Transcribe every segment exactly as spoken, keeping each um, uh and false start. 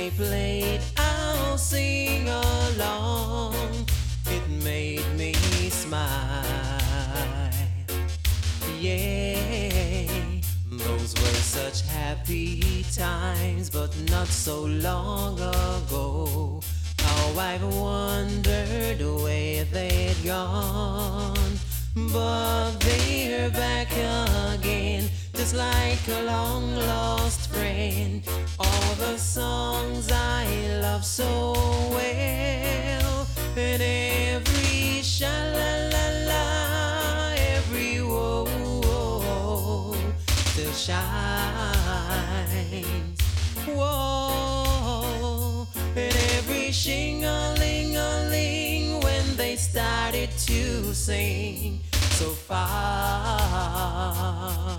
they played, I'll sing along. It made me smile. Yeah, those were such happy times, but not so long ago. How I've wondered where they'd gone, but they're back again, just like a long lost friend. All the songs I love so well, and every sha-la-la-la, every whoa, still shines. Whoa, and every shing-a-ling-a-ling when they started to sing so far.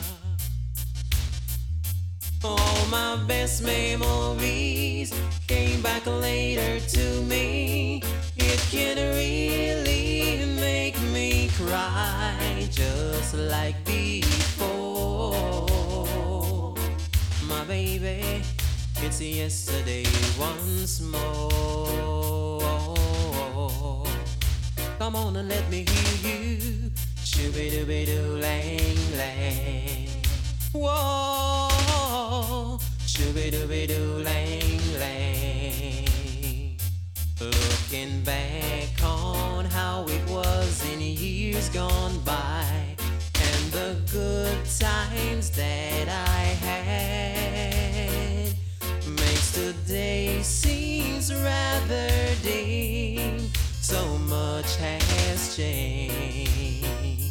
All my best memories came back later to me. It can really make me cry just like before. My baby, it's yesterday once more. Come on and let me hear you. Shooby-dooby-doo-lang-lang. Whoa, shooby-dooby-doo-lang-lang. Looking back on how it was in years gone by, and the good times that I had, makes today seems rather dim. So much has changed.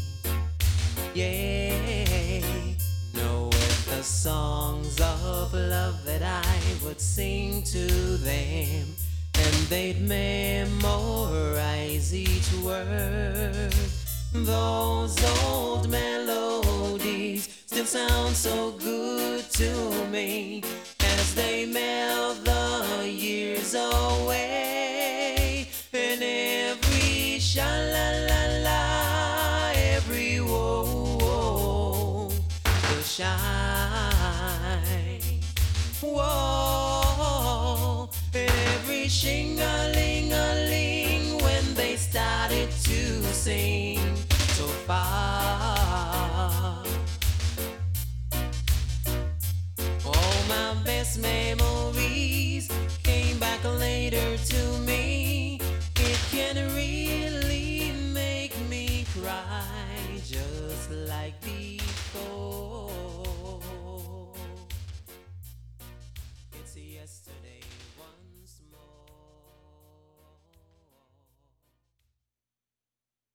Yeah, no, with the songs of love that I would sing to them, and they'd memorize each word. Those old melodies still sound so good to me as they melt the years away. And every sha-la-la-la, every whoa, will shine. Whoa, and every shing-a-ling-a-ling when they started to sing so far.